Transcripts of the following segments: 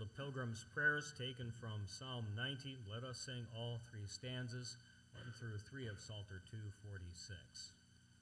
the Pilgrim's Prayers taken from Psalm 90. Let us sing all three stanzas, 1 through 3 of Psalter 246.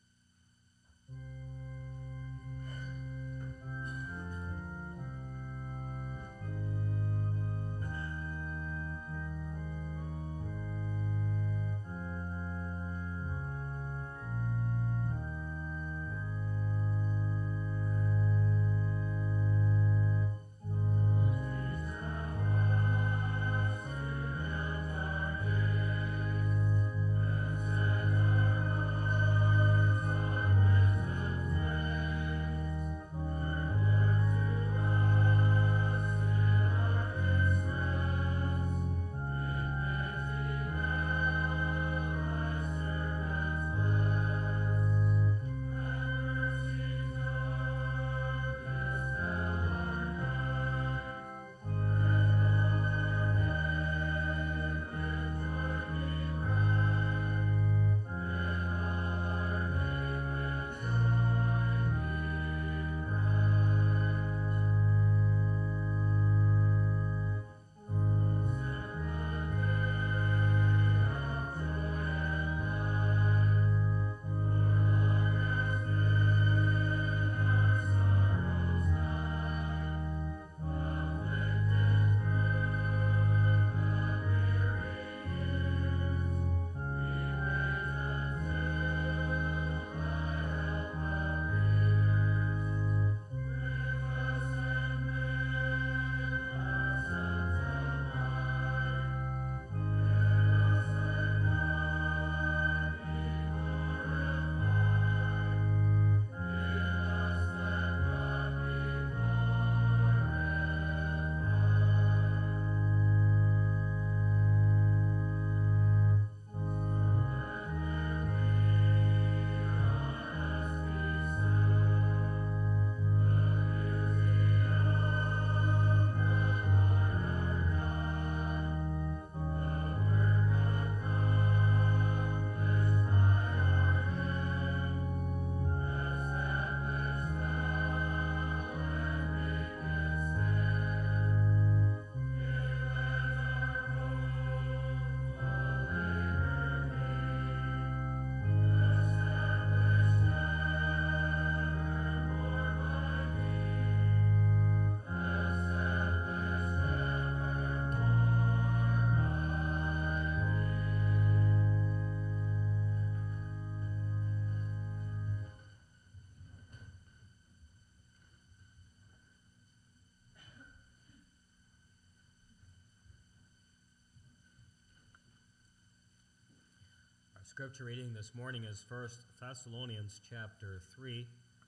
Our scripture reading this morning is 1 Thessalonians chapter 3.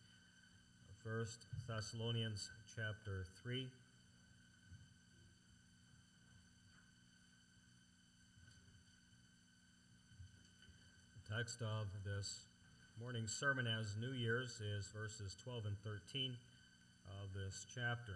1 Thessalonians chapter 3. The text of this morning's sermon as New Year's is verses 12 and 13 of this chapter.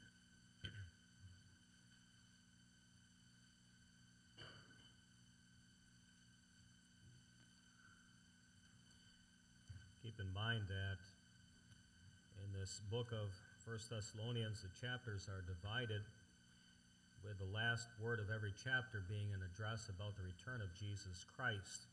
Keep in mind that in this book of 1 Thessalonians, the chapters are divided, with the last word of every chapter being an address about the return of Jesus Christ.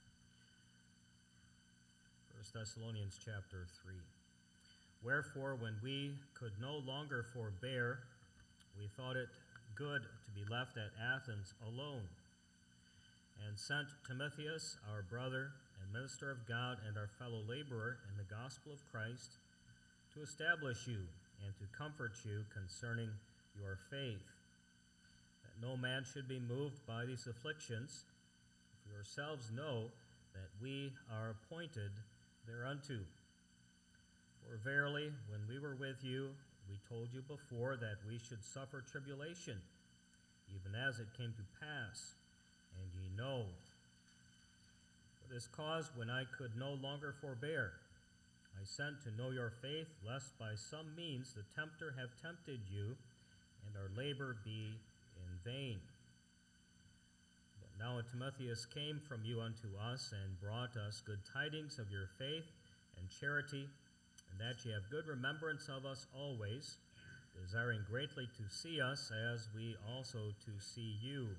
1 Thessalonians chapter 3. Wherefore, when we could no longer forbear, we thought it good to be left at Athens alone, and sent Timotheus, our brother and minister of God and our fellow laborer in the gospel of Christ, to establish you and to comfort you concerning your faith, that no man should be moved by these afflictions, for yourselves know that we are appointed thereunto. For verily, when we were with you, we told you before that we should suffer tribulation, even as it came to pass, and ye know. For this cause, when I could no longer forbear, I sent to know your faith, lest by some means the tempter have tempted you, and our labor be in vain. But now Timotheus came from you unto us, and brought us good tidings of your faith and charity, and that ye have good remembrance of us always, desiring greatly to see us as we also to see you.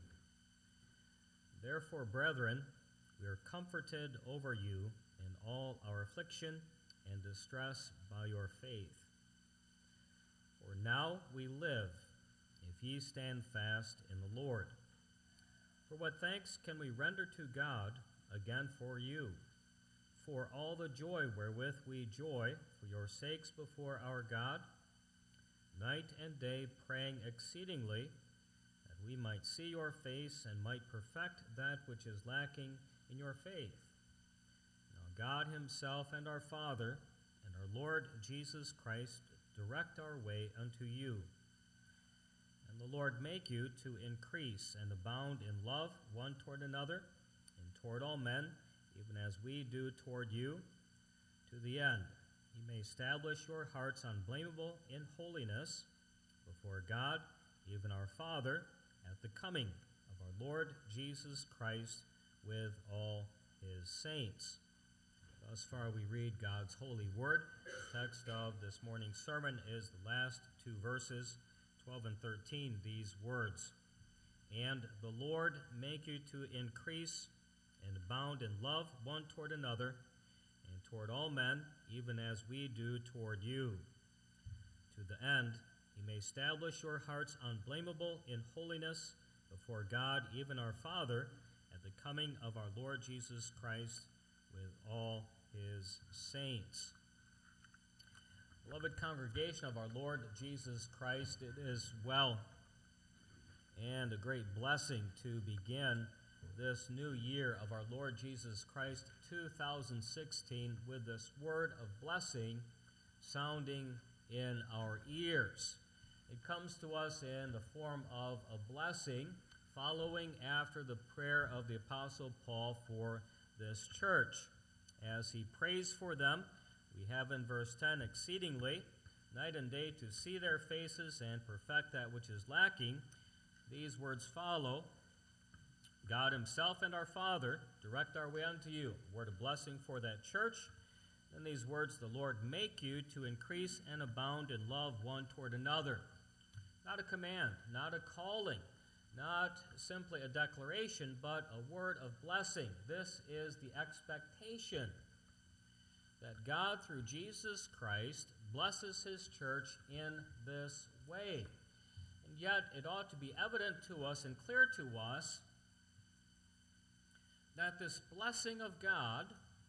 Therefore, brethren, we are comforted over you in all our affliction and distress by your faith. For now we live, if ye stand fast in the Lord. For what thanks can we render to God again for you, for all the joy wherewith we joy for your sakes before our God, night and day praying exceedingly, that we might see your face and might perfect that which is lacking in your faith. Now God himself and our Father and our Lord Jesus Christ direct our way unto you. And the Lord make you to increase and abound in love one toward another, and toward all men, even as we do toward you, to the end he may establish your hearts unblameable in holiness before God, even our Father, at the coming of our Lord Jesus Christ with all his saints. Thus far we read God's holy word. The text of this morning's sermon is the last two verses, 12 and 13, these words. And the Lord make you to increase and abound in love one toward another, and toward all men, even as we do toward you, to the end he may establish your hearts unblameable in holiness before God, even our Father, at the coming of our Lord Jesus Christ with all his saints. Beloved congregation of our Lord Jesus Christ, it is well and a great blessing to begin this new year of our Lord Jesus Christ 2016 with this word of blessing sounding in our ears. It comes to us in the form of a blessing following after the prayer of the Apostle Paul for this church. As he prays for them, we have in verse 10, exceedingly, night and day to see their faces and perfect that which is lacking. These words follow, God himself and our Father direct our way unto you. Word of blessing for that church. And these words, the Lord make you to increase and abound in love one toward another. Not a command, not a calling, not simply a declaration, but a word of blessing. This is the expectation that God, through Jesus Christ, blesses his church in this way. And yet, it ought to be evident to us and clear to us that this blessing of God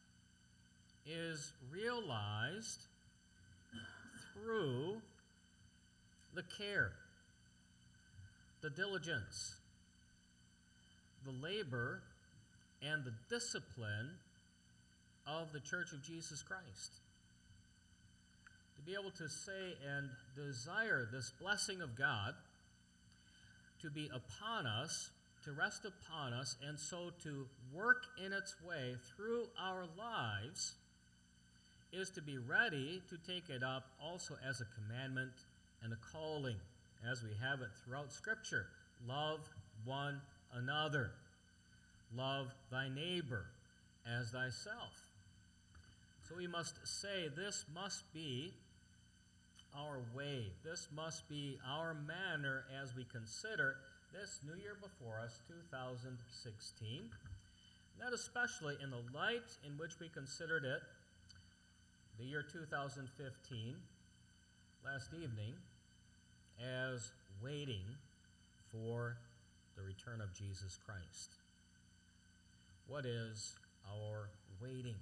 is realized through the care, the diligence, the labor, and the discipline of the Church of Jesus Christ. To be able to say and desire this blessing of God to be upon us, to rest upon us, and so to work in its way through our lives is to be ready to take it up also as a commandment and a calling, as we have it throughout Scripture. Love one another. Love thy neighbor as thyself. So we must say this must be our way. This must be our manner as we consider this new year before us, 2016. And that especially in the light in which we considered it the year 2015 last evening as waiting for the return of Jesus Christ. What is our waiting?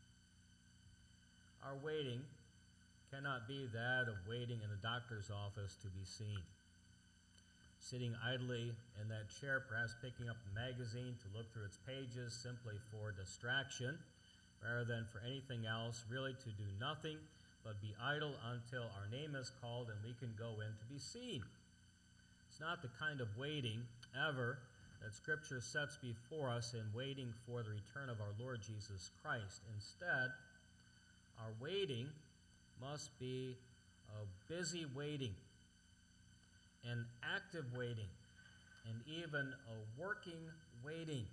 Our waiting cannot be that of waiting in a doctor's office to be seen. Sitting idly in that chair, perhaps picking up a magazine to look through its pages simply for distraction, rather than for anything else, really to do nothing but be idle until our name is called and we can go in to be seen. It's not the kind of waiting ever that Scripture sets before us in waiting for the return of our Lord Jesus Christ. Instead, our waiting must be a busy waiting, an active waiting, and even a working waiting.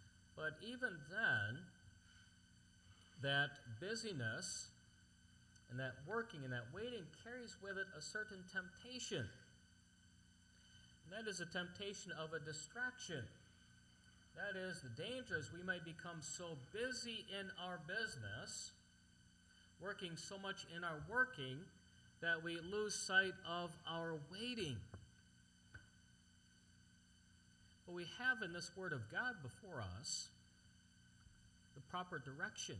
But even then, that busyness And that working and that waiting carries with it a certain temptation. And that is a temptation of a distraction. That is, the danger is we might become so busy in our business, working so much in our working, that we lose sight of our waiting. But we have in this Word of God before us the proper direction.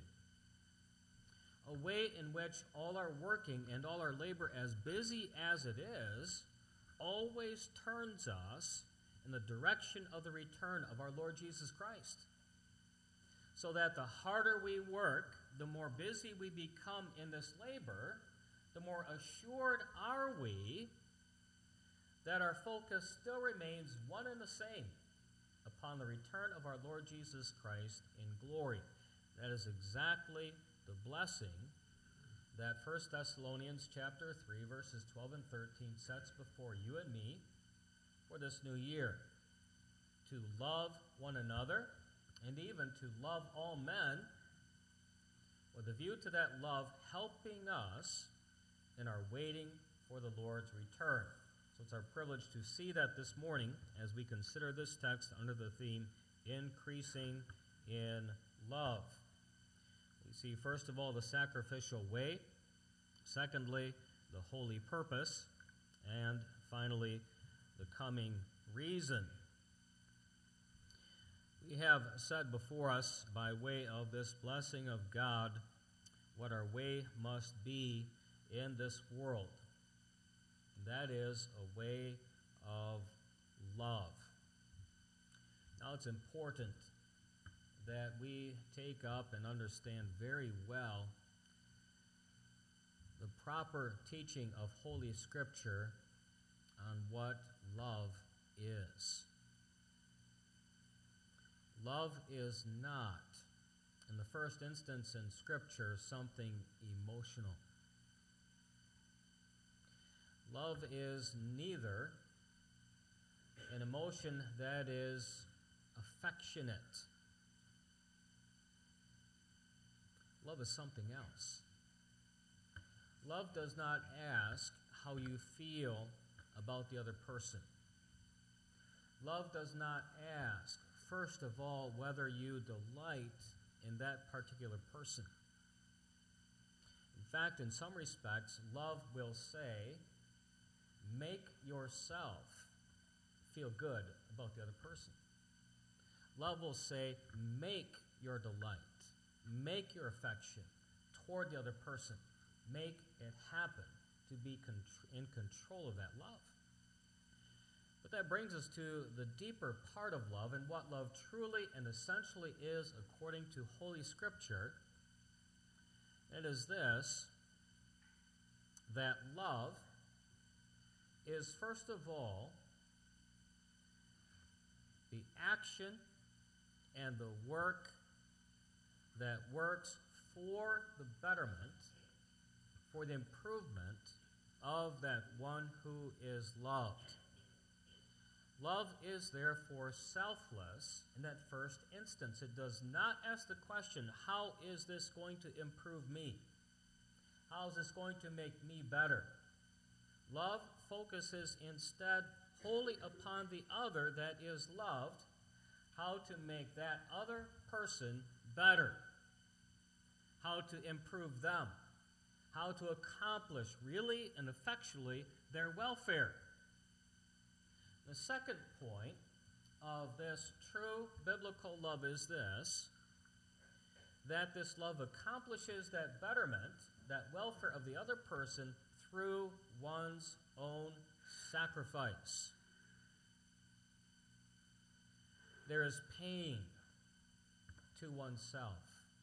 A way in which all our working and all our labor, as busy as it is, always turns us in the direction of the return of our Lord Jesus Christ. So that the harder we work, the more busy we become in this labor, the more assured are we that our focus still remains one and the same upon the return of our Lord Jesus Christ in glory. That is exactly the blessing that 1 Thessalonians chapter 3, verses 12 and 13 sets before you and me for this new year. To love one another, and even to love all men, with a view to that love helping us in our waiting for the Lord's return. So it's our privilege to see that this morning as we consider this text under the theme, Increasing in Love. We see, first of all, the sacrificial way, secondly, the holy purpose, and finally, the coming reason. We have set before us, by way of this blessing of God, what our way must be in this world. That is a way of love. Now, it's important that we take up and understand very well the proper teaching of Holy Scripture on what love is. Love is not, in the first instance in Scripture, something emotional. Love is neither an emotion that is affectionate. Love is something else. Love does not ask how you feel about the other person. Love does not ask, first of all, whether you delight in that particular person. In fact, in some respects, love will say, make yourself feel good about the other person. Love will say, make your delight, make your affection toward the other person, make it happen to be in control of that love. But that brings us to the deeper part of love and what love truly and essentially is according to Holy Scripture. It is this, that love is first of all the action and the work that works for the betterment, for the improvement of that one who is loved. Love is therefore selfless in that first instance. It does not ask the question, how is this going to improve me? How is this going to make me better? Love focuses instead wholly upon the other that is loved, how to make that other person better, how to improve them, how to accomplish really and effectually their welfare. The second point of this true biblical love is this, that this love accomplishes that betterment, that welfare of the other person through one's own sacrifice. There is pain to oneself.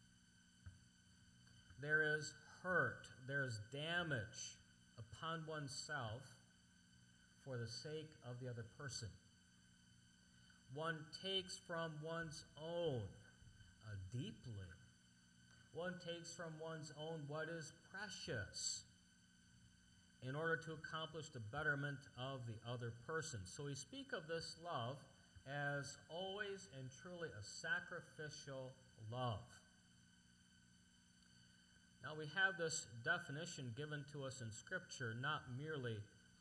There is hurt, there is damage upon oneself for the sake of the other person. One takes from one's own deeply. One takes from one's own what is precious in order to accomplish the betterment of the other person. So we speak of this love as always and truly a sacrificial love. Now we have this definition given to us in Scripture, not merely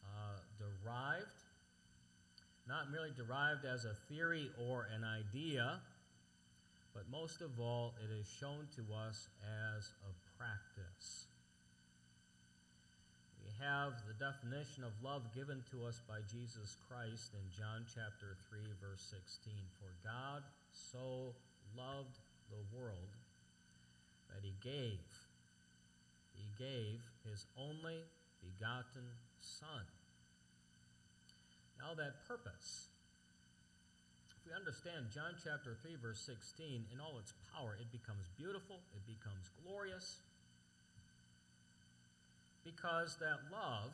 derived as a theory or an idea, but most of all, it is shown to us as a practice. We have the definition of love given to us by Jesus Christ in John chapter 3, verse 16. For God so loved the world that he gave his only begotten Son. Now that purpose, if we understand John chapter 3, verse 16 in all its power, it becomes beautiful, it becomes glorious, because that love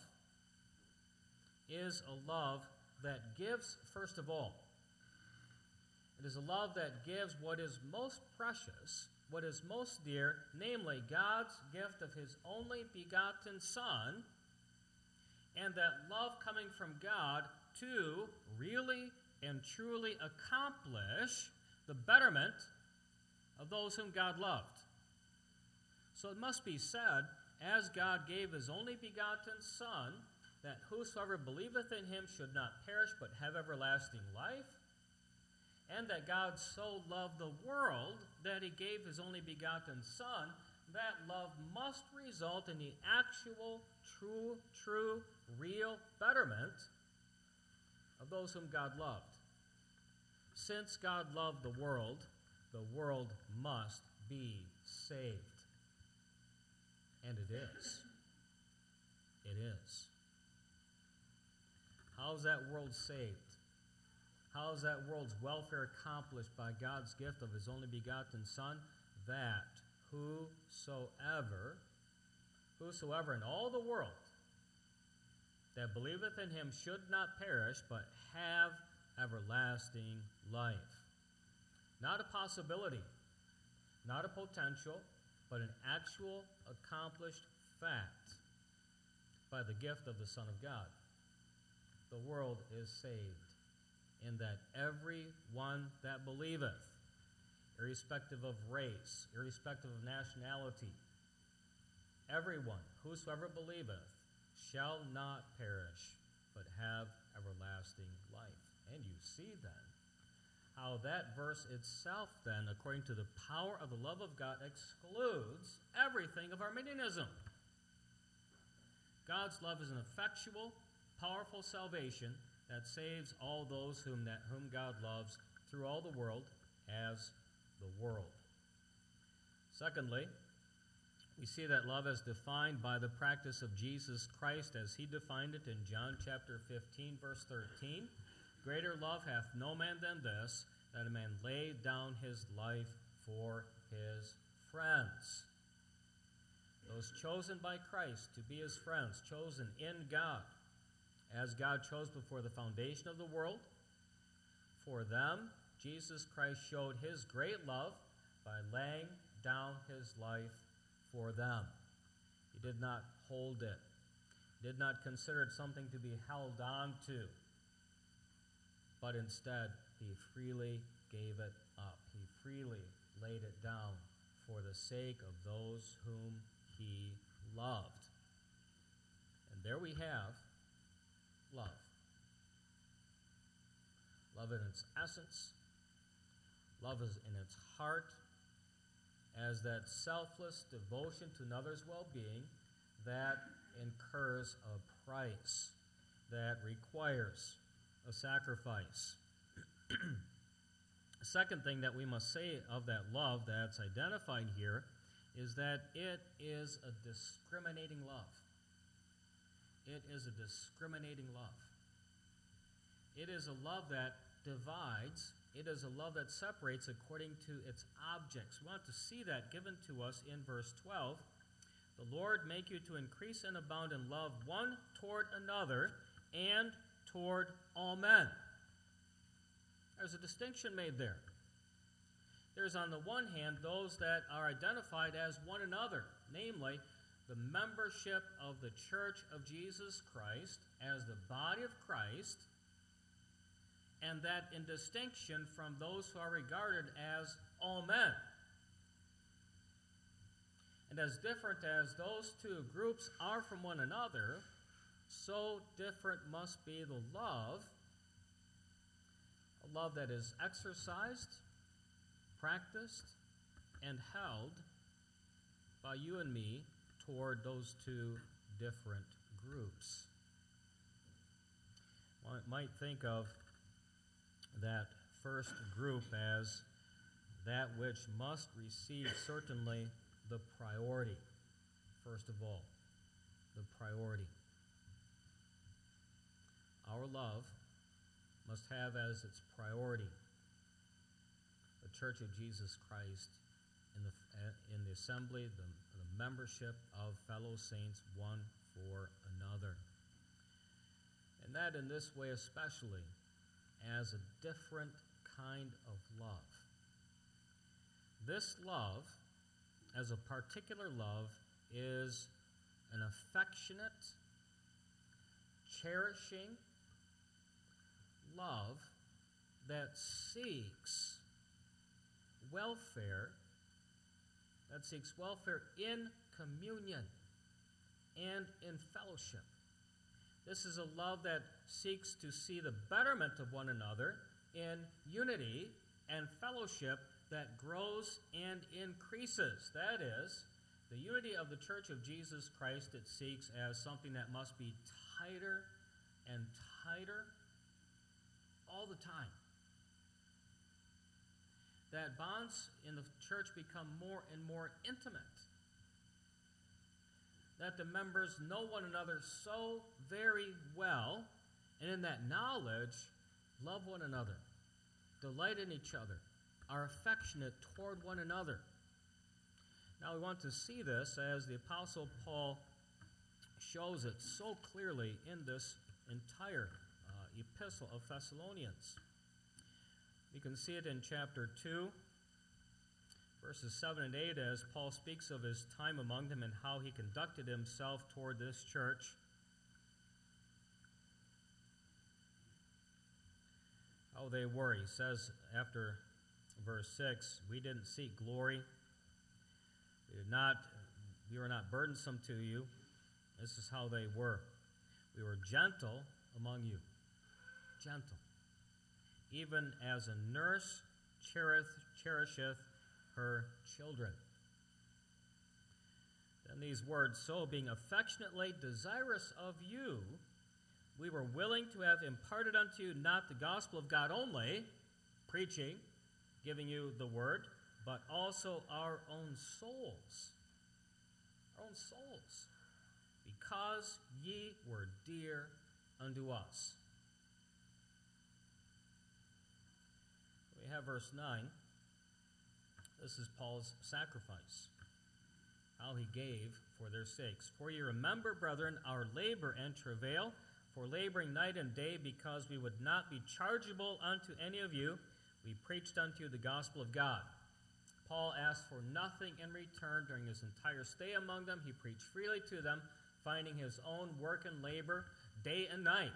is a love that gives, first of all, it is a love that gives what is most precious, what is most dear, namely God's gift of his only begotten Son, and that love coming from God to really and truly accomplish the betterment of those whom God loved. So it must be said, as God gave his only begotten Son, that whosoever believeth in him should not perish but have everlasting life, and that God so loved the world that he gave his only begotten Son, that love must result in the actual, true, real betterment of those whom God loved. Since God loved the world must be saved. And it is. It is. How is that world saved? How is that world's welfare accomplished by God's gift of his only begotten Son? That whosoever in all the world that believeth in him should not perish, but have everlasting life. Not a possibility, not a potential, but an actual accomplished fact by the gift of the Son of God. The world is saved in that every one that believeth, irrespective of race, irrespective of nationality, everyone, whosoever believeth, shall not perish, but have everlasting life. And you see then how that verse itself then, according to the power of the love of God, excludes everything of Arminianism. God's love is an effectual, powerful salvation that saves all those whom God loves through all the world as the world. Secondly, we see that love is defined by the practice of Jesus Christ as he defined it in John chapter 15, verse 13. Greater love hath no man than this, that a man lay down his life for his friends. Those chosen by Christ to be his friends, chosen in God, as God chose before the foundation of the world, for them, Jesus Christ showed his great love by laying down his life for them. He did not hold it. He did not consider it something to be held on to, but instead, he freely gave it up. He freely laid it down for the sake of those whom he loved. And there we have love. Love in its essence. Love is in its heart as that selfless devotion to another's well-being that incurs a price, that requires a sacrifice. The second thing that we must say of that love that's identified here is that it is a discriminating love. It is a discriminating love. It is a love that divides. It is a love that separates according to its objects. We want to see that given to us in verse 12. The Lord make you to increase and abound in love one toward another and toward all men. There's a distinction made there. There's on the one hand those that are identified as one another, namely the membership of the Church of Jesus Christ as the body of Christ, and that in distinction from those who are regarded as all men. And as different as those two groups are from one another, so different must be the love, a love that is exercised, practiced, and held by you and me toward those two different groups. One might think of that first group as that which must receive certainly the priority. First of all, the priority. Our love must have as its priority the Church of Jesus Christ in the assembly, the membership of fellow saints one for another. And that in this way especially, as a different kind of love. This love, as a particular love, is an affectionate, cherishing love that seeks welfare, in communion and in fellowship. This is a love that seeks to see the betterment of one another in unity and fellowship that grows and increases. That is, the unity of the Church of Jesus Christ it seeks as something that must be tighter and tighter all the time. That bonds in the church become more and more intimate. That the members know one another so very well, and in that knowledge, love one another, delight in each other, are affectionate toward one another. Now we want to see this as the Apostle Paul shows it so clearly in this entire epistle of Thessalonians. You can see it in chapter 2, verses 7 and 8, as Paul speaks of his time among them and how he conducted himself toward this church. How they were. He says after verse 6, we didn't seek glory. We were not burdensome to you. This is how they were. We were gentle among you. Gentle. Even as a nurse cherisheth her children. Then these words, so being affectionately desirous of you, we were willing to have imparted unto you not the gospel of God only, preaching, giving you the word, but also our own souls. Our own souls. Because ye were dear unto us. We have verse 9. This is Paul's sacrifice. How he gave for their sakes. For ye remember, brethren, our labor and travail, for laboring night and day, because we would not be chargeable unto any of you, we preached unto you the gospel of God. Paul asked for nothing in return during his entire stay among them. He preached freely to them, finding his own work and labor day and night,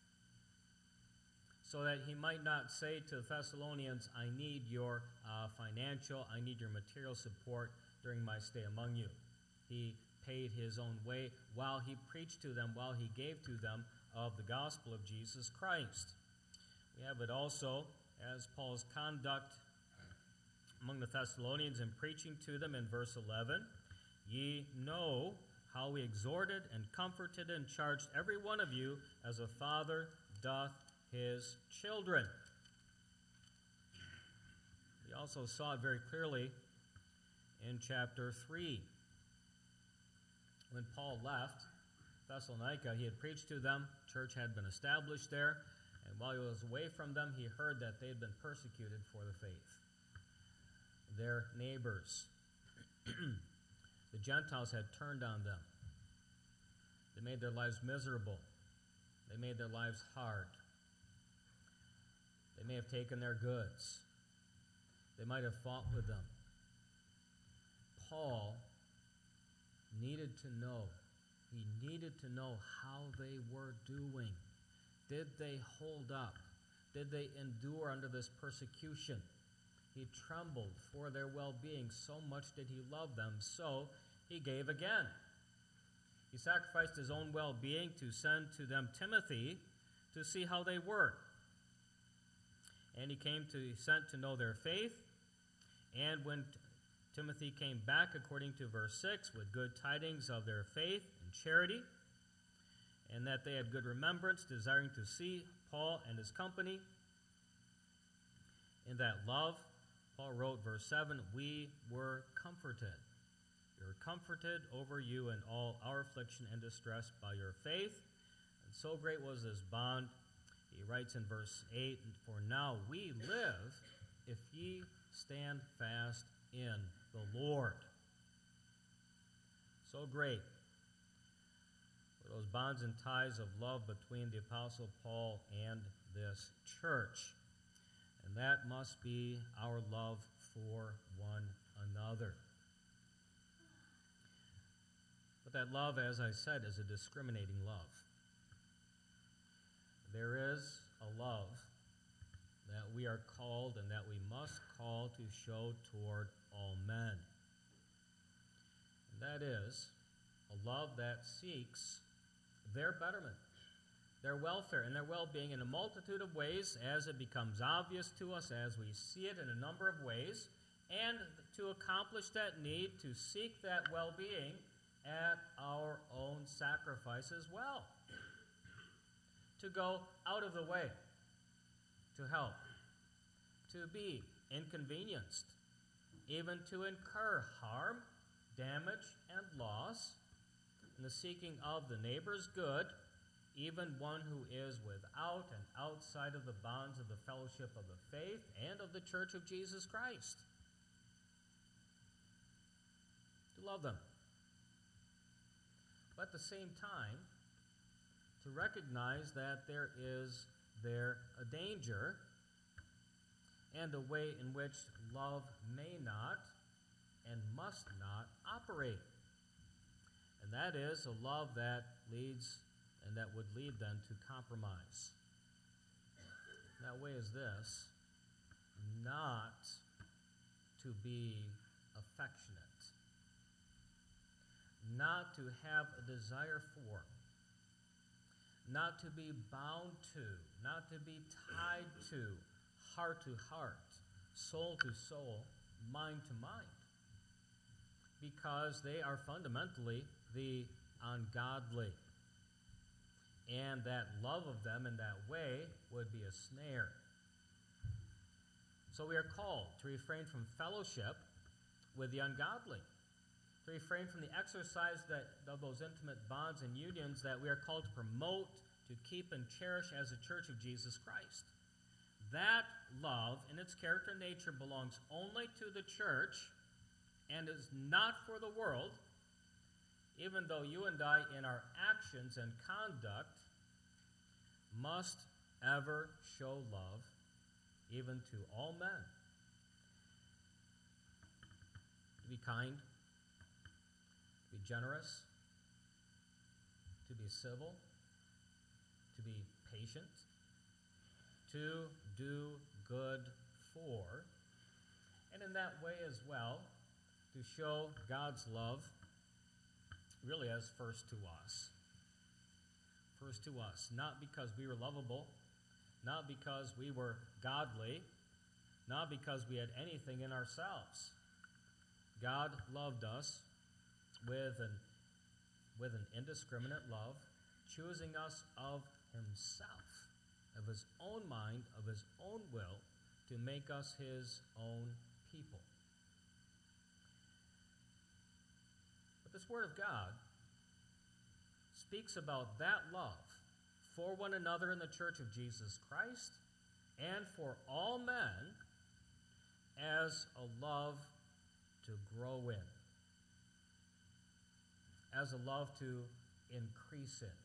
so that he might not say to the Thessalonians, I need your I need your material support during my stay among you. He paid his own way while he preached to them, while he gave to them of the gospel of Jesus Christ. We have it also as Paul's conduct among the Thessalonians in preaching to them in verse 11. Ye know how we exhorted and comforted and charged every one of you as a father doth his children. We also saw it very clearly in chapter 3. When Paul left Thessalonica, he had preached to them, church had been established there, and while he was away from them, he heard that they had been persecuted for the faith. Their neighbors, the Gentiles, had turned on them. They made their lives miserable. They made their lives hard. They may have taken their goods. They might have fought with them. Paul needed to know. He needed to know how they were doing. Did they hold up? Did they endure under this persecution? He trembled for their well-being. So much did he love them. So he gave again. He sacrificed his own well-being to send to them Timothy to see how they were. And he sent to know their faith. And when Timothy came back, according to verse 6, with good tidings of their faith and charity, and that they had good remembrance, desiring to see Paul and his company. In that love, Paul wrote, verse 7, we were comforted. We were comforted over you in all our affliction and distress by your faith. And so great was this bond. He writes in verse 8, for now we live if ye stand fast in the Lord. So great were those bonds and ties of love between the Apostle Paul and this church. And that must be our love for one another. But that love, as I said, is a discriminating love. There is a love that we are called and that we must call to show toward all men. And that is a love that seeks their betterment, their welfare, and their well-being in a multitude of ways as it becomes obvious to us, as we see it in a number of ways, and to accomplish that need, to seek that well-being at our own sacrifice as well. To go out of the way to help, to be inconvenienced, even to incur harm, damage, and loss in the seeking of the neighbor's good, even one who is without and outside of the bonds of the fellowship of the faith and of the church of Jesus Christ. To love them. But at the same time, to recognize that there is a danger and a way in which love may not and must not operate. And that is a love that leads and that would lead then to compromise. That way is this: not to be affectionate, not to have a desire for, not to be bound to, not to be tied to, heart to heart, soul to soul, mind to mind, because they are fundamentally the ungodly. And that love of them in that way would be a snare. So we are called to refrain from fellowship with the ungodly, to refrain from the exercise of those intimate bonds and unions that we are called to promote, to keep and cherish as a church of Jesus Christ. That love in its character and nature belongs only to the church and is not for the world, even though you and I in our actions and conduct must ever show love even to all men. To be kind, to be generous, to be civil, to be patient, to do good for, and in that way as well, to show God's love really as first to us. First to us, not because we were lovable, not because we were godly, not because we had anything in ourselves. God loved us with an indiscriminate love, choosing us of himself, of his own mind, of his own will, to make us his own people. But this Word of God speaks about that love for one another in the church of Jesus Christ and for all men as a love to grow in, as a love to increase in.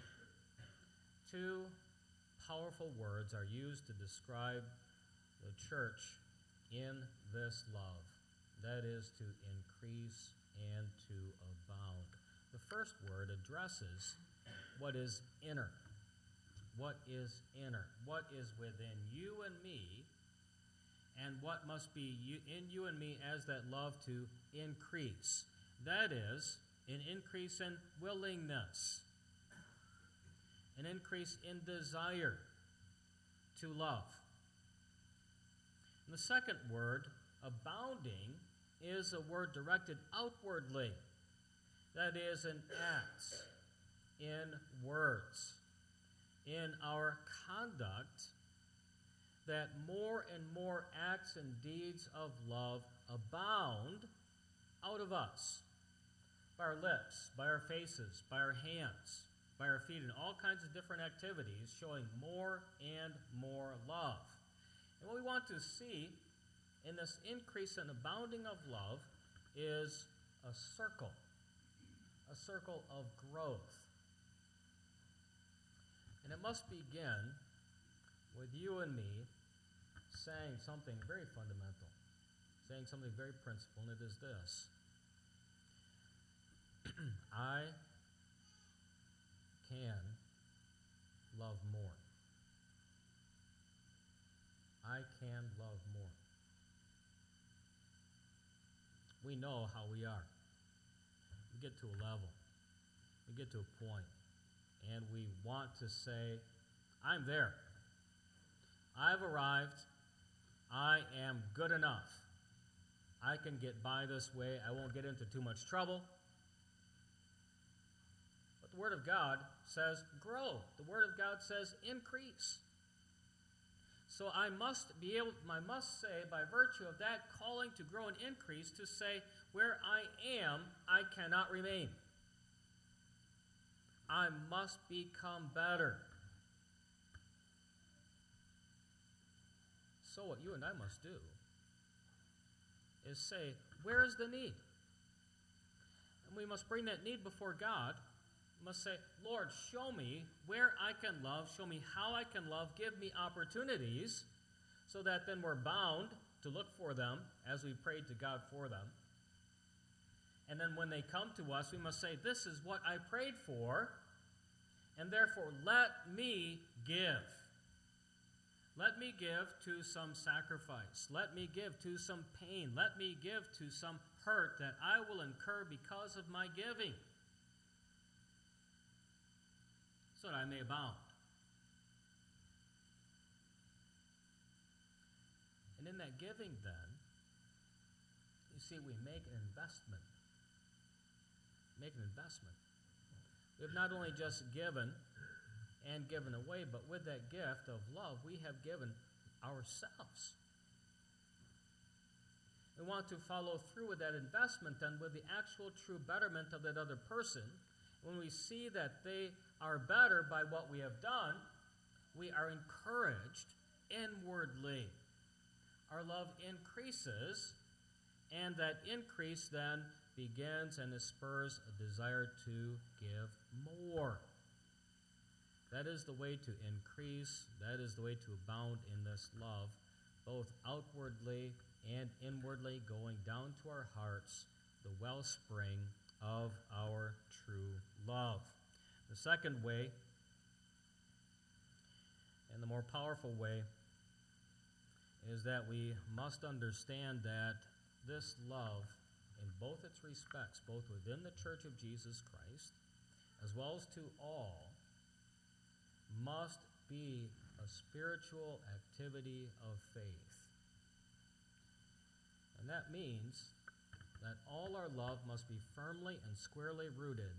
Two powerful words are used to describe the church in this love. That is, to increase and to abound. The first word addresses what is inner. What is inner? What is within you and me, and what must be in you and me as that love to increase. That is, an increase in willingness, an increase in desire to love. And the second word, abounding, is a word directed outwardly. That is, in acts, in words, in our conduct, that more and more acts and deeds of love abound out of us, by our lips, by our faces, by our hands, by our feet, and all kinds of different activities showing more and more love. And what we want to see in this increase and abounding of love is a circle of growth. And it must begin with you and me saying something very fundamental, saying something very principal, and it is this. I can love more. I can love more. We know how we are. We get to a level, we get to a point, and we want to say, I'm there. I've arrived. I am good enough. I can get by this way. I won't get into too much trouble. But the Word of God says grow. The Word of God says increase. So I must say, by virtue of that calling to grow and increase, to say, where I am, I cannot remain. I must become better. So what you and I must do is say, where is the need? And we must bring that need before God. We must say, Lord, show me where I can love, show me how I can love, give me opportunities, so that then we're bound to look for them as we prayed to God for them. And then when they come to us, we must say, this is what I prayed for, and therefore let me give. Let me give to some sacrifice. Let me give to some pain. Let me give to some hurt that I will incur because of my giving, so that I may abound. And in that giving, then, you see, we make an investment. Make an investment. We have not only just given and given away, but with that gift of love, we have given ourselves. We want to follow through with that investment then with the actual true betterment of that other person. When we see that they are better by what we have done, we are encouraged inwardly. Our love increases, and that increase then begins and spurs a desire to give more. That is the way to increase. That is the way to abound in this love, both outwardly and inwardly, going down to our hearts, the wellspring of our true love. The second way, and the more powerful way, is that we must understand that this love, in both its respects, both within the Church of Jesus Christ, as well as to all, must be a spiritual activity of faith. And that means that all our love must be firmly and squarely rooted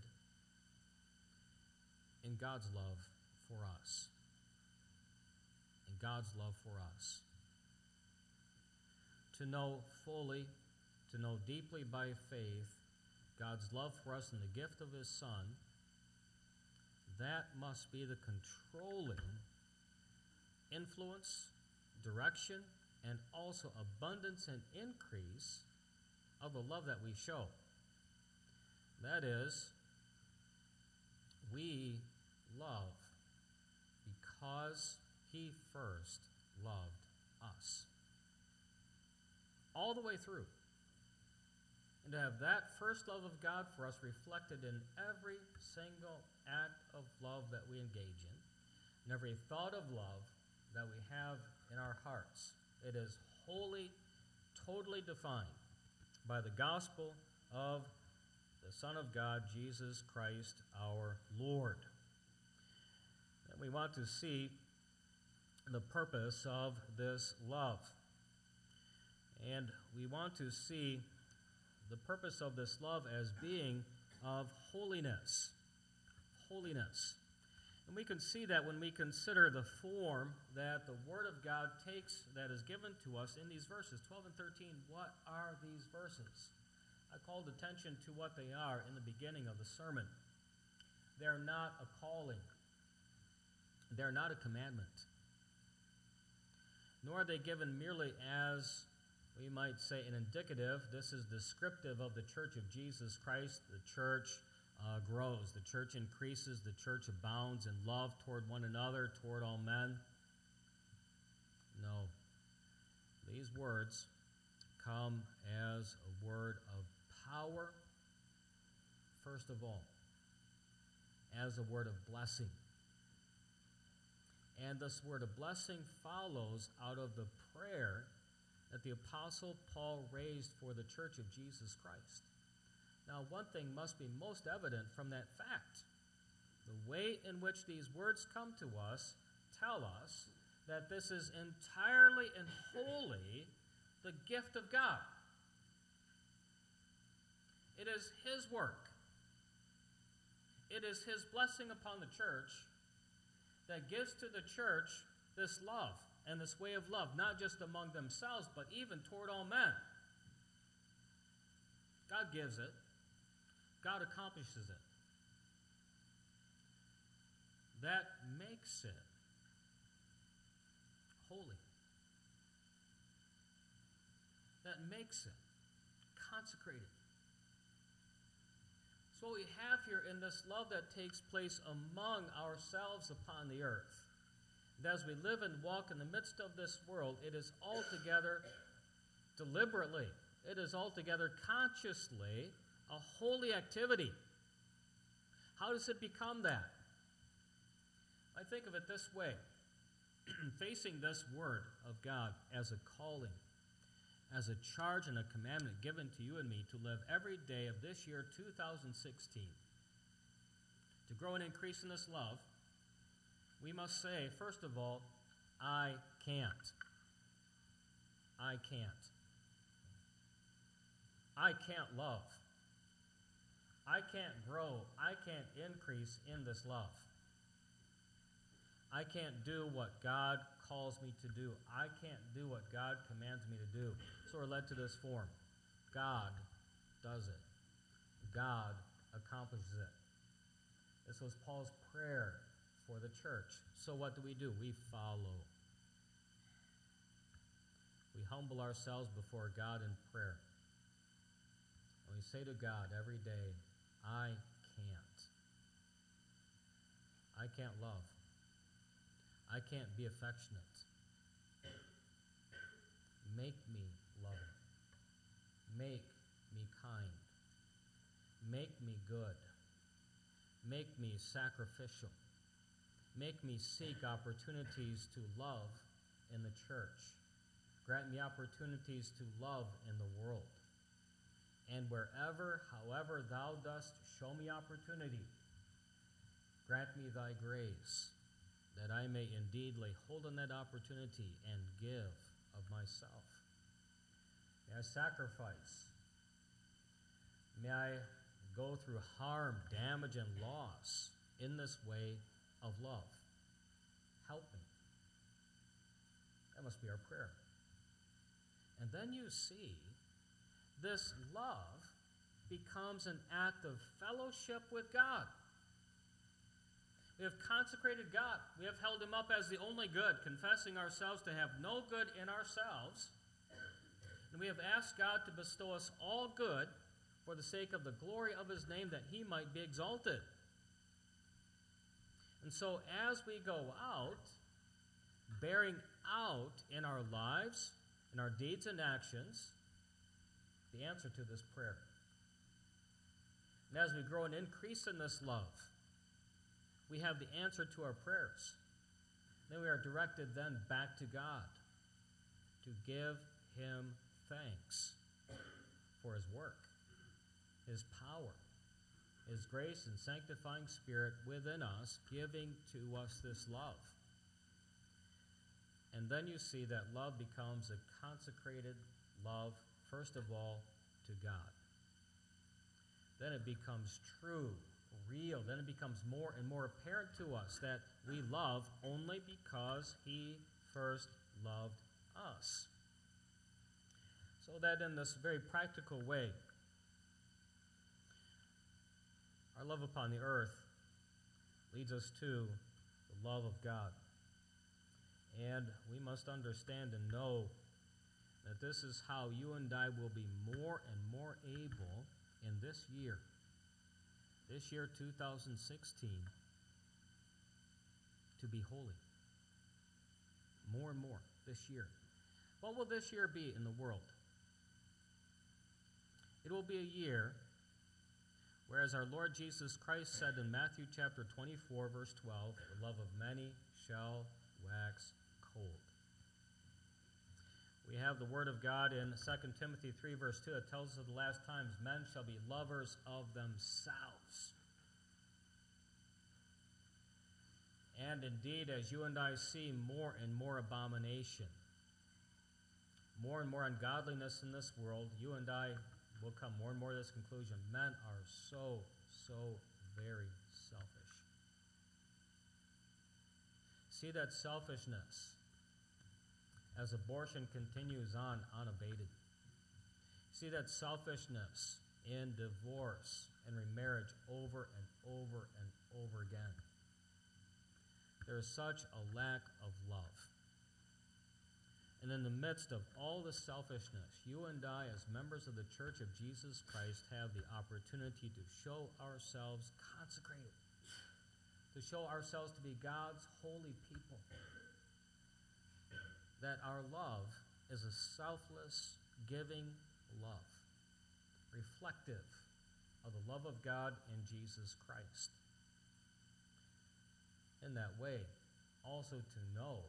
in God's love for us. In God's love for us. To know fully, to know deeply by faith, God's love for us and the gift of His Son, that must be the controlling influence, direction, and also abundance and increase of the love that we show. That is, we love because He first loved us. All the way through. And to have that first love of God for us reflected in every single act of love that we engage in, and every thought of love that we have in our hearts. It is wholly, totally defined by the gospel of the Son of God, Jesus Christ our Lord. And we want to see the purpose of this love. And we want to see the purpose of this love as being of holiness. Holiness. And we can see that when we consider the form that the Word of God takes that is given to us in these verses, 12 and 13. What are these verses? I called attention to what they are in the beginning of the sermon. They're not a calling. They're not a commandment. Nor are they given merely as, we might say, an indicative. This is descriptive of the church of Jesus Christ. The church grows. The church increases. The church abounds in love toward one another, toward all men. No. These words come as a word of power, first of all, as a word of blessing. And this word of blessing follows out of the prayer that the Apostle Paul raised for the church of Jesus Christ. Now, one thing must be most evident from that fact. The way in which these words come to us tell us that this is entirely and wholly the gift of God. It is His work. It is His blessing upon the church that gives to the church this love and this way of love, not just among themselves, but even toward all men. God gives it. God accomplishes it. That makes it holy. That makes it consecrated. So what we have here in this love that takes place among ourselves upon the earth, and as we live and walk in the midst of this world, it is altogether deliberately, it is altogether consciously a holy activity. How does it become that? I think of it this way. Facing this word of God as a calling, as a charge and a commandment given to you and me to live every day of this year, 2016, to grow and increase in this love, we must say, first of all, I can't. I can't. I can't love. I can't grow. I can't increase in this love. I can't do what God calls me to do. I can't do what God commands me to do. So we're led to this form. God does it. God accomplishes it. This was Paul's prayer for the church. So what do? We follow. We humble ourselves before God in prayer. And we say to God every day, I can't. I can't love. I can't be affectionate. Make me loving. Make me kind. Make me good. Make me sacrificial. Make me seek opportunities to love in the church. Grant me opportunities to love in the world. And wherever, however thou dost show me opportunity, grant me thy grace, that I may indeed lay hold on that opportunity and give of myself. May I sacrifice. May I go through harm, damage, and loss in this way of love. Help me. That must be our prayer. And then you see this love becomes an act of fellowship with God. We have consecrated God. We have held Him up as the only good, confessing ourselves to have no good in ourselves. And we have asked God to bestow us all good for the sake of the glory of His name, that He might be exalted. And so as we go out, bearing out in our lives, in our deeds and actions, the answer to this prayer. And as we grow and increase in this love, we have the answer to our prayers. Then we are directed then back to God to give Him thanks for His work, His power, His grace and sanctifying Spirit within us, giving to us this love. And then you see that love becomes a consecrated love, first of all, to God. Then it becomes true, real. Then it becomes more and more apparent to us that we love only because He first loved us. So that in this very practical way, our love upon the earth leads us to the love of God. And we must understand and know that this is how you and I will be more and more able in this year 2016, to be holy. More and more this year. What will this year be in the world? It will be a year, whereas our Lord Jesus Christ said in Matthew chapter 24, verse 12, the love of many shall wax cold. We have the Word of God in 2 Timothy 3, verse 2. It tells us of the last times, men shall be lovers of themselves. And indeed, as you and I see more and more abomination, more and more ungodliness in this world, you and I will come more and more to this conclusion. Men are so very selfish. See that selfishness as abortion continues on unabated. See that selfishness in divorce and remarriage over and over and over again. There is such a lack of love. And in the midst of all the selfishness, you and I, as members of the Church of Jesus Christ, have the opportunity to show ourselves consecrated, to show ourselves to be God's holy people. That our love is a selfless, giving love, reflective of the love of God in Jesus Christ. In that way, also to know,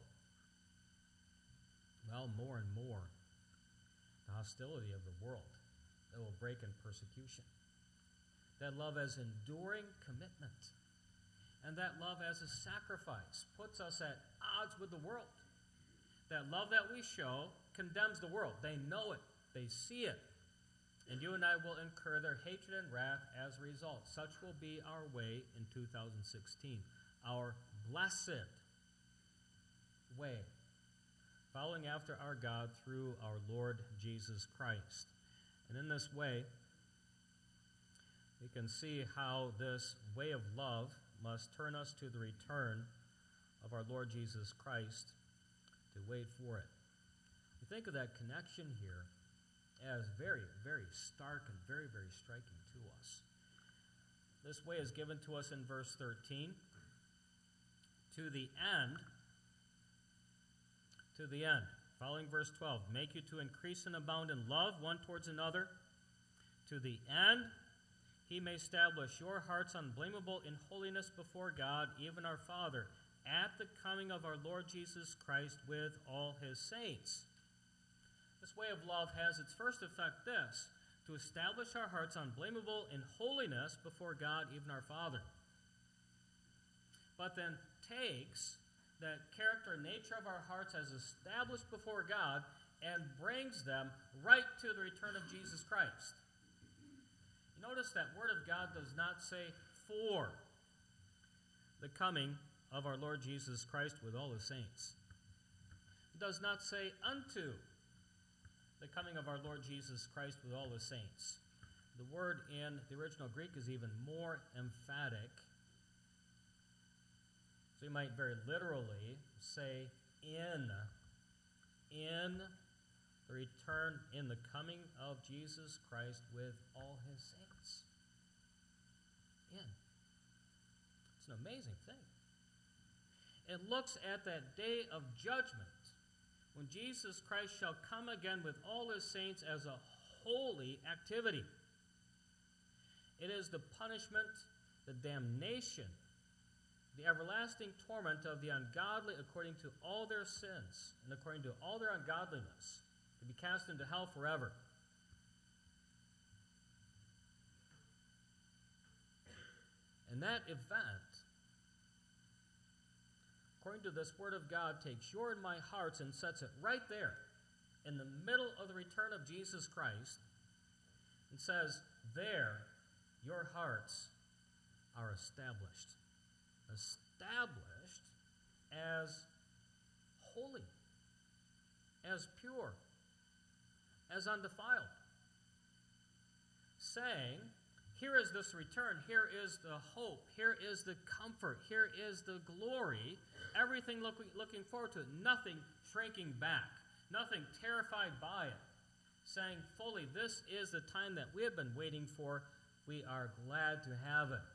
well, more and more, the hostility of the world that will break in persecution. That love as enduring commitment, and that love as a sacrifice puts us at odds with the world. That love that we show condemns the world. They know it. They see it. And you and I will incur their hatred and wrath as a result. Such will be our way in 2016. Our blessed way. Following after our God through our Lord Jesus Christ. And in this way, we can see how this way of love must turn us to the return of our Lord Jesus Christ, to wait for it. We think of that connection here as very, very stark and very, very striking to us. This way is given to us in verse 13. To the end, following verse 12, make you to increase and abound in love one towards another, to the end He may establish your hearts unblameable in holiness before God, even our Father, at the coming of our Lord Jesus Christ with all His saints. This way of love has its first effect this, to establish our hearts unblameable in holiness before God, even our Father. But then takes that character and nature of our hearts as established before God and brings them right to the return of Jesus Christ. You notice that Word of God does not say for the coming of our Lord Jesus Christ with all His saints. It does not say unto the coming of our Lord Jesus Christ with all His saints. The word in the original Greek is even more emphatic. So you might very literally say in the return, in the coming of Jesus Christ with all His saints. In. It's an amazing thing. It looks at that day of judgment when Jesus Christ shall come again with all His saints as a holy activity. It is the punishment, the damnation, the everlasting torment of the ungodly according to all their sins and according to all their ungodliness, to be cast into hell forever. And that event, according to this Word of God, takes your and my hearts and sets it right there in the middle of the return of Jesus Christ and says, there, your hearts are established. Established as holy, as pure, as undefiled. Saying, here is this return, here is the hope, here is the comfort, here is the glory, everything looking forward to it, nothing shrinking back, nothing terrified by it, saying fully, this is the time that we have been waiting for, we are glad to have it.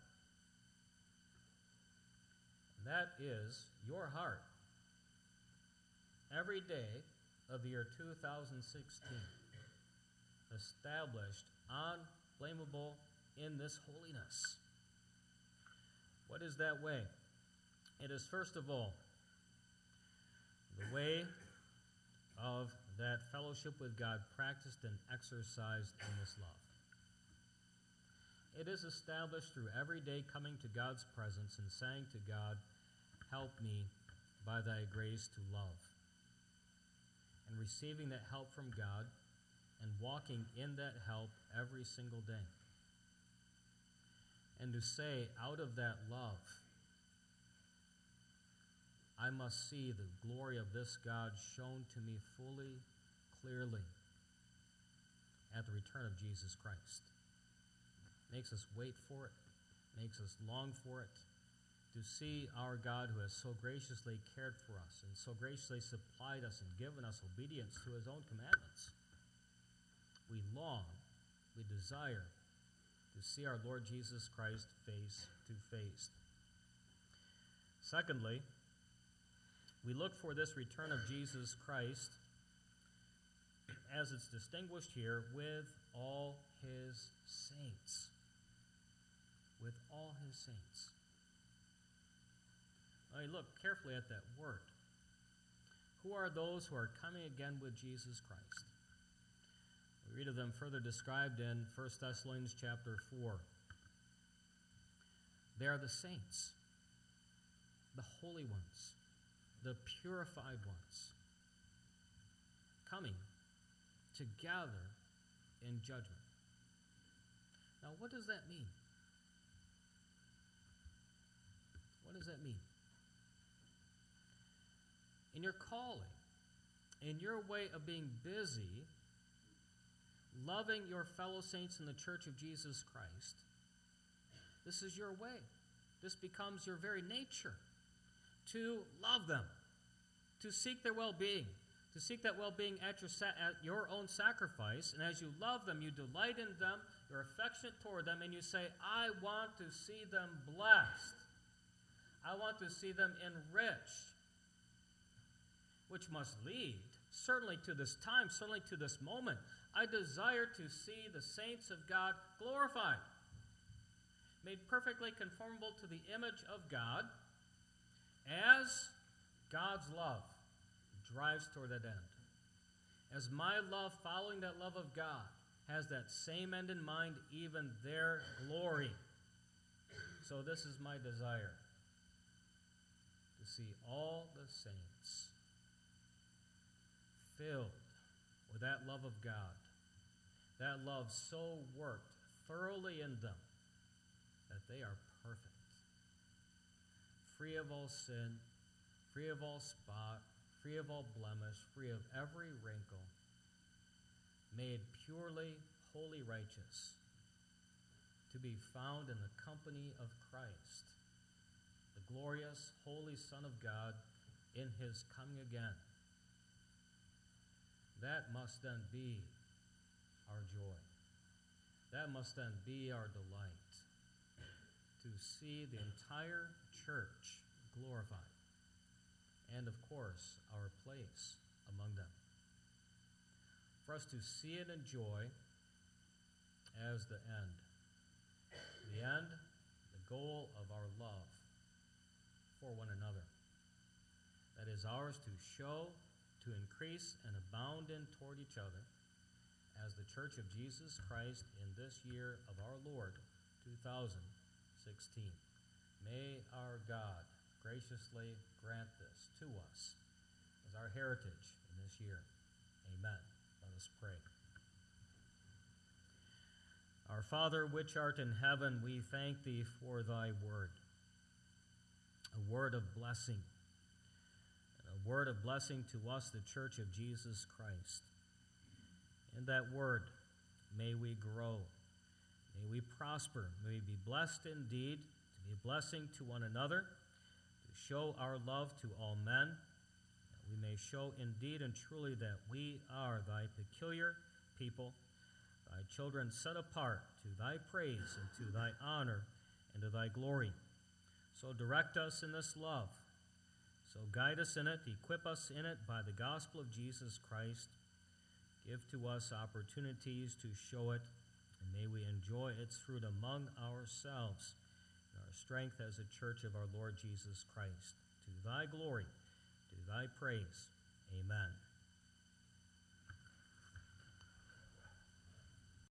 That is your heart. Every day of the year 2016, established, unblameable in this holiness. What is that way? It is, first of all, the way of that fellowship with God practiced and exercised in this love. It is established through every day coming to God's presence and saying to God, help me by thy grace to love. And receiving that help from God and walking in that help every single day. And to say, out of that love, I must see the glory of this God shown to me fully, clearly, at the return of Jesus Christ. Makes us wait for it, makes us long for it, to see our God who has so graciously cared for us and so graciously supplied us and given us obedience to his own commandments. We long, we desire to see our Lord Jesus Christ face to face. Secondly, we look for this return of Jesus Christ as it's distinguished here with all his saints. With all his saints. Now, look carefully at that word. Who are those who are coming again with Jesus Christ? We read of them further described in 1 Thessalonians chapter 4. They are the saints, the holy ones, the purified ones, coming together in judgment. Now, what does that mean? What does that mean? In your calling, in your way of being busy, loving your fellow saints in the church of Jesus Christ, this is your way. This becomes your very nature, to love them, to seek their well-being, to seek that well-being at your own sacrifice. And as you love them, you delight in them, you're affectionate toward them, and you say, I want to see them blessed. I want to see them enriched. Which must lead, certainly to this time, certainly to this moment. I desire to see the saints of God glorified, made perfectly conformable to the image of God, as God's love drives toward that end. As my love, following that love of God, has that same end in mind, even their glory. So this is my desire, to see all the saints filled with that love of God, that love so worked thoroughly in them that they are perfect, free of all sin, free of all spot, free of all blemish, free of every wrinkle, made purely wholly righteous, to be found in the company of Christ, the glorious, holy Son of God, in his coming again. That must then be our joy. That must then be our delight, to see the entire church glorified, and of course, our place among them. For us to see and enjoy as the end, the goal of our love for one another. That is ours to show, to increase and abound in toward each other as the Church of Jesus Christ in this year of our Lord, 2016. 16. May our God graciously grant this to us as our heritage in this year. Amen. Let us pray. Our Father, which art in heaven, we thank thee for thy word, a word of blessing, a word of blessing to us, the Church of Jesus Christ. In that word, may we grow, may we prosper, may we be blessed indeed, to be a blessing to one another, to show our love to all men, that we may show indeed and truly that we are thy peculiar people, thy children set apart to thy praise and to thy honor and to thy glory. So direct us in this love. So guide us in it, equip us in it by the gospel of Jesus Christ. Give to us opportunities to show it, and may we enjoy its fruit among ourselves in our strength as a church of our Lord Jesus Christ. To thy glory, to thy praise. Amen.